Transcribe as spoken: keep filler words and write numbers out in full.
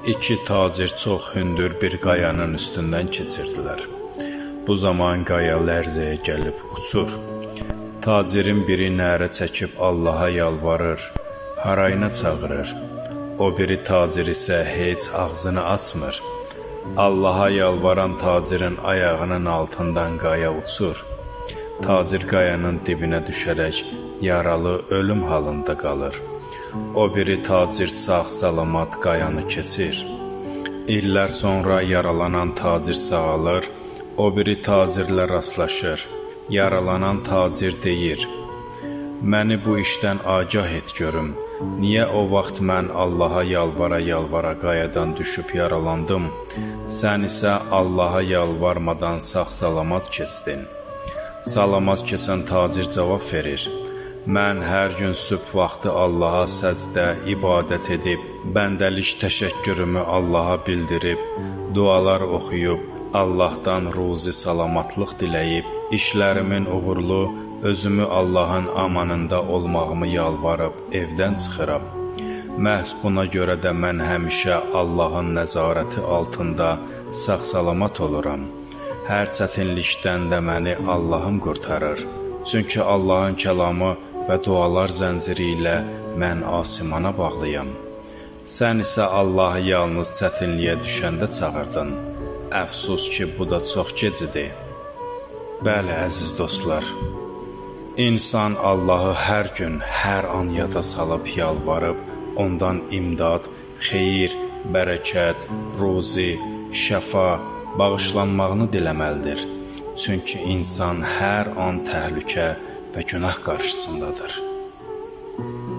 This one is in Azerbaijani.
İki tacir çox hündür bir qayanın üstündən keçirdilər. Bu zaman qaya lərzəyə gəlib uçur. Tacirin biri nərə çəkib Allaha yalvarır, harayına çağırır. O biri tacir isə heç ağzını açmır. Allaha yalvaran tacirin ayağının altından qaya uçur. Tacir qayanın dibinə düşərək yaralı ölüm halında qalır. O biri tacir sağ-salamat qayanı keçir. İllər sonra yaralanan tacir sağalır, o biri tacirlə rastlaşır. Yaralanan tacir deyir: "Məni bu işdən agah et görüm. Niyə o vaxt mən Allaha yalvara-yalvara qayadan düşüb yaralandım? Sən isə Allaha yalvarmadan sağ-salamat keçdin." Salamat keçən tacir cavab verir: "Mən hər gün sübh vaxtı Allaha səcdə, ibadət edib, bəndəlik təşəkkürümü Allaha bildirib, dualar oxuyub, Allahdan ruzi salamatlıq diləyib, işlərimin uğurlu, özümü Allahın amanında olmağımı yalvarıb, evdən çıxıram. Məhz buna görə də mən həmişə Allahın nəzarəti altında sağ-salamat oluram. Hər çətinlikdən də məni Allahım qurtarır. Çünki Allahın kəlamı və dualar zənciri ilə mən asimana bağlıyam. Sən isə Allahı yalnız çətinliyə düşəndə çağırdın. Əfsus ki, bu da çox gec idi." Bəli, əziz dostlar, insan Allahı hər gün, hər an yada salıb yalvarıb, ondan imdad, xeyir, bərəkət, ruzi, şəfa, bağışlanmağını diləməlidir. Çünki insan hər an təhlükə və günah qarşısındadır.